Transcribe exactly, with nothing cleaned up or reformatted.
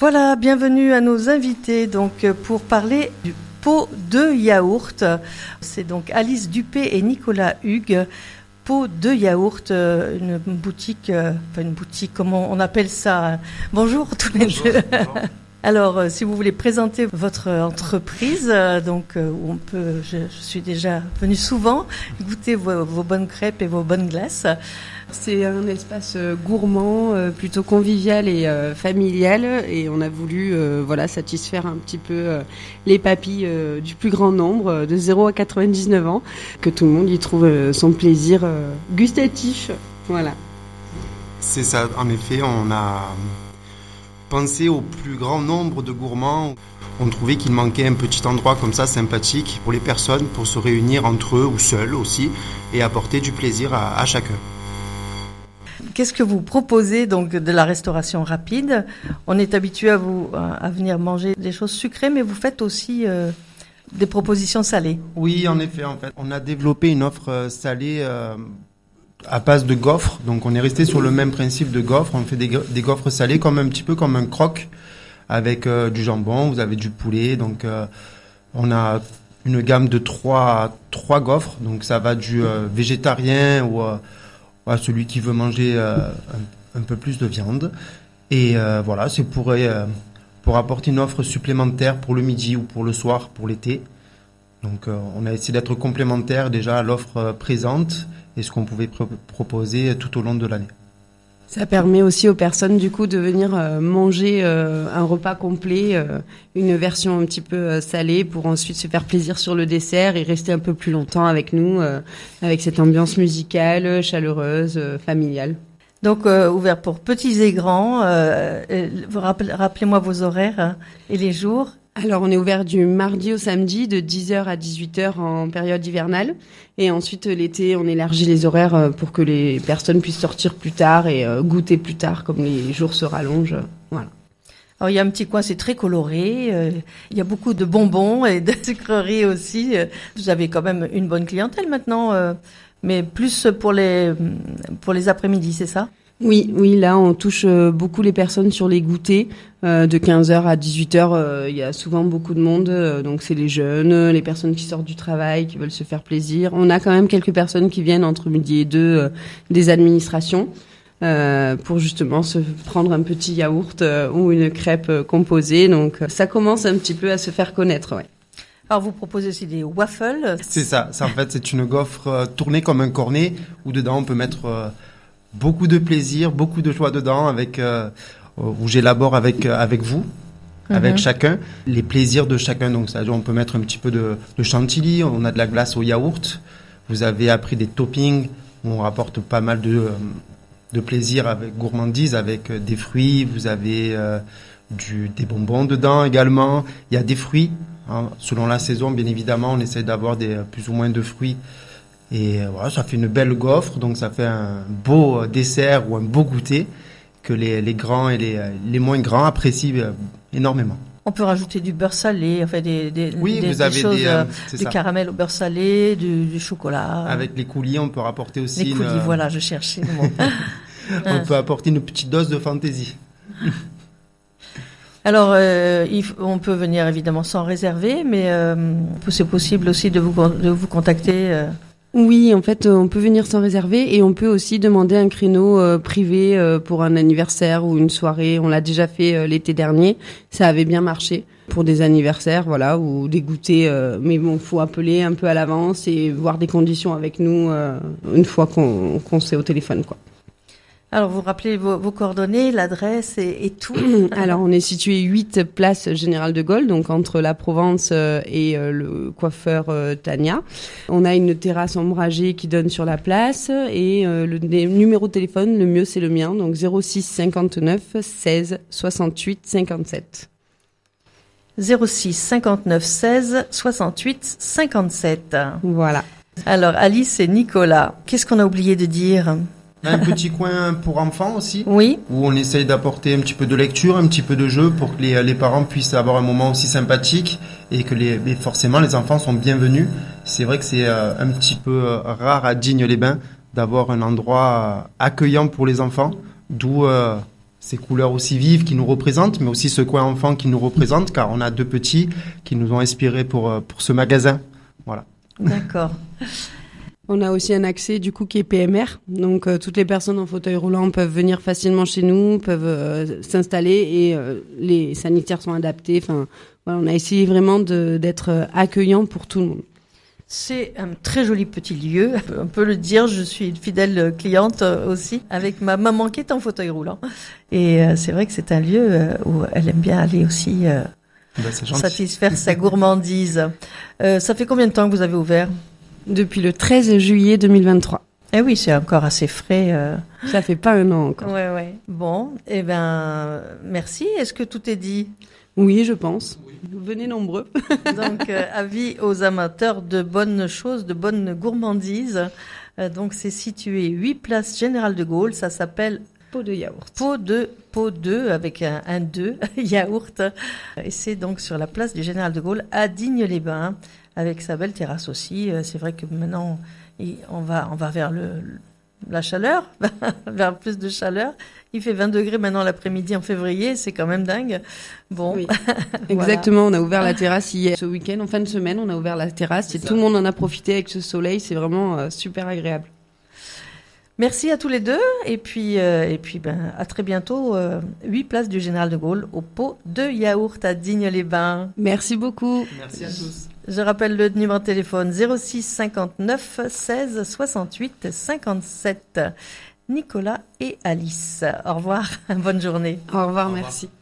Voilà, bienvenue à nos invités donc pour parler du pot de yaourt. C'est donc Alice Dupé et Nicolas Hugues. Pot de yaourt, une boutique, enfin une boutique, comment on appelle ça? Bonjour tous les deux. Alors, euh, si vous voulez présenter votre entreprise, euh, donc euh, où on peut, je, je suis déjà venue souvent goûter vos, vos bonnes crêpes et vos bonnes glaces. C'est un espace euh, gourmand, euh, plutôt convivial et euh, familial, et on a voulu, euh, voilà, satisfaire un petit peu euh, les papilles euh, du plus grand nombre, euh, de zéro à quatre-vingt-dix-neuf ans, que tout le monde y trouve euh, son plaisir euh, gustatif. Voilà. C'est ça. En effet, on a penser au plus grand nombre de gourmands. On trouvait qu'il manquait un petit endroit comme ça sympathique pour les personnes pour se réunir entre eux ou seuls aussi et apporter du plaisir à, à chacun. Qu'est-ce que vous proposez donc de la restauration rapide? On est habitué à vous à venir manger des choses sucrées, mais vous faites aussi euh, des propositions salées. Oui, en effet, en fait, on a développé une offre salée euh, à base de gaufres, donc on est resté sur le même principe de gaufres. On fait des, des gaufres salées comme un petit peu comme un croque avec euh, du jambon. Vous avez du poulet, donc euh, on a une gamme de trois trois gaufres. Donc ça va du euh, végétarien ou euh, à celui qui veut manger euh, un, un peu plus de viande. Et euh, voilà, c'est pour euh, pour apporter une offre supplémentaire pour le midi ou pour le soir, pour l'été. Donc euh, on a essayé d'être complémentaire déjà à l'offre euh, présente et ce qu'on pouvait pr- proposer tout au long de l'année. Ça permet aussi aux personnes du coup de venir euh, manger euh, un repas complet, euh, une version un petit peu euh, salée pour ensuite se faire plaisir sur le dessert et rester un peu plus longtemps avec nous, euh, avec cette ambiance musicale, chaleureuse, euh, familiale. Donc euh, ouvert pour petits et grands. Euh, vous rappelez, rappelez-moi vos horaires hein, et les jours. Alors, on est ouvert du mardi au samedi de dix heures à dix-huit heures en période hivernale. Et ensuite, l'été, on élargit les horaires pour que les personnes puissent sortir plus tard et goûter plus tard, comme les jours se rallongent. Voilà. Alors, il y a un petit coin, c'est très coloré. Euh, il y a beaucoup de bonbons et de sucreries aussi. Vous avez quand même une bonne clientèle maintenant, euh, mais plus pour les, pour les après-midi, c'est ça ? Oui, oui, là, on touche beaucoup les personnes sur les goûters. Euh, de quinze heures à dix-huit heures, euh, il y a souvent beaucoup de monde. Euh, donc, c'est les jeunes, les personnes qui sortent du travail, qui veulent se faire plaisir. On a quand même quelques personnes qui viennent entre midi et deux euh, des administrations euh, pour justement se prendre un petit yaourt euh, ou une crêpe euh, composée. Donc, ça commence un petit peu à se faire connaître, ouais. Alors, vous proposez aussi des waffles. C'est ça. Ça en fait, c'est une gaufre euh, tournée comme un cornet où dedans, on peut mettre euh, beaucoup de plaisir, beaucoup de joie dedans avec... Euh, où j'élabore avec euh, avec vous, mm-hmm. avec chacun, les plaisirs de chacun. Donc, c'est-à-dire, on peut mettre un petit peu de, de chantilly, on a de la glace au yaourt. Vous avez appris des toppings où on rapporte pas mal de, de plaisir avec gourmandise, avec des fruits. Vous avez euh, du, des bonbons dedans également. Il y a des fruits, hein. Selon la saison, bien évidemment, on essaie d'avoir des, plus ou moins de fruits. Et euh, voilà, ça fait une belle gaufre, donc ça fait un beau dessert ou un beau goûter que les, les grands et les, les moins grands apprécient euh, énormément. On peut rajouter du beurre salé, enfin des, des, oui, des, vous des avez choses, des, euh, du ça. caramel au beurre salé, du, du chocolat. Avec les coulis, on peut rapporter aussi... Les une, coulis, euh... voilà, je cherchais le mot. On peut apporter une petite dose de fantaisie. Alors, euh, il, on peut venir évidemment sans réserver, mais euh, c'est possible aussi de vous, de vous contacter... Euh, Oui, en fait, on peut venir sans réserver et on peut aussi demander un créneau euh, privé euh, pour un anniversaire ou une soirée. On l'a déjà fait euh, l'été dernier, ça avait bien marché pour des anniversaires, voilà, ou des goûters. Euh, mais bon, faut appeler un peu à l'avance et voir des conditions avec nous euh, une fois qu'on, qu'on s'est au téléphone, quoi. Alors, vous rappelez vos, vos coordonnées, l'adresse et, et tout. Alors, on est situé huit place Général de Gaulle, donc entre la Provence et euh, le coiffeur euh, Tania. On a une terrasse ombragée qui donne sur la place et euh, le numéro de téléphone, le mieux c'est le mien, donc zéro six cinquante-neuf seize soixante-huit cinquante-sept. zéro six cinquante-neuf seize soixante-huit cinquante-sept. Voilà. Alors, Alice et Nicolas, qu'est-ce qu'on a oublié de dire ? Un petit coin pour enfants aussi, oui. Où on essaye d'apporter un petit peu de lecture, un petit peu de jeu pour que les, les parents puissent avoir un moment aussi sympathique et que les, et forcément les enfants sont bienvenus. C'est vrai que c'est euh, un petit peu euh, rare à Digne-les-Bains d'avoir un endroit euh, accueillant pour les enfants, d'où euh, ces couleurs aussi vives qui nous représentent, mais aussi ce coin enfant qui nous représente, car on a deux petits qui nous ont inspirés pour, pour ce magasin. Voilà. D'accord. On a aussi un accès du coup qui est P M R, donc euh, toutes les personnes en fauteuil roulant peuvent venir facilement chez nous, peuvent euh, s'installer et euh, les sanitaires sont adaptés. Enfin, voilà, on a essayé vraiment de, d'être accueillant pour tout le monde. C'est un très joli petit lieu, on peut le dire, je suis une fidèle cliente aussi, avec ma maman qui est en fauteuil roulant. Et euh, c'est vrai que c'est un lieu euh, où elle aime bien aller aussi euh, Ben, c'est gentil. satisfaire sa gourmandise. Euh, ça fait combien de temps que vous avez ouvert ? Depuis le treize juillet deux mille vingt-trois. Eh oui, c'est encore assez frais. Euh... Ça fait pas un an encore. Ouais, ouais. Bon, eh ben, merci. Est-ce que tout est dit ? Oui, je pense. Venez nombreux. Donc, euh, avis aux amateurs de bonnes choses, de bonnes gourmandises. Euh, donc, c'est situé huit place Général de Gaulle. Ça s'appelle Pot de yaourt. Pot de Pot deux avec un, un deux yaourt. Et c'est donc sur la place du Général de Gaulle à Digne-les-Bains, avec sa belle terrasse aussi. Euh, c'est vrai que maintenant, on va, on va vers le, la chaleur, vers plus de chaleur. Il fait vingt degrés maintenant l'après-midi en février, c'est quand même dingue. Bon, Oui. voilà. Exactement, on a ouvert la terrasse hier. Ce week-end, en fin de semaine, on a ouvert la terrasse et tout le monde en a profité avec ce soleil. C'est vraiment euh, super agréable. Merci à tous les deux et puis euh, et puis ben à très bientôt. Euh, huit place du Général de Gaulle au Pot de yaourt à Digne-les-Bains. Merci beaucoup. Merci à tous. Je rappelle le numéro de téléphone zéro six cinquante-neuf seize soixante-huit cinquante-sept. Nicolas et Alice. Au revoir, bonne journée. Au revoir, Au revoir. merci.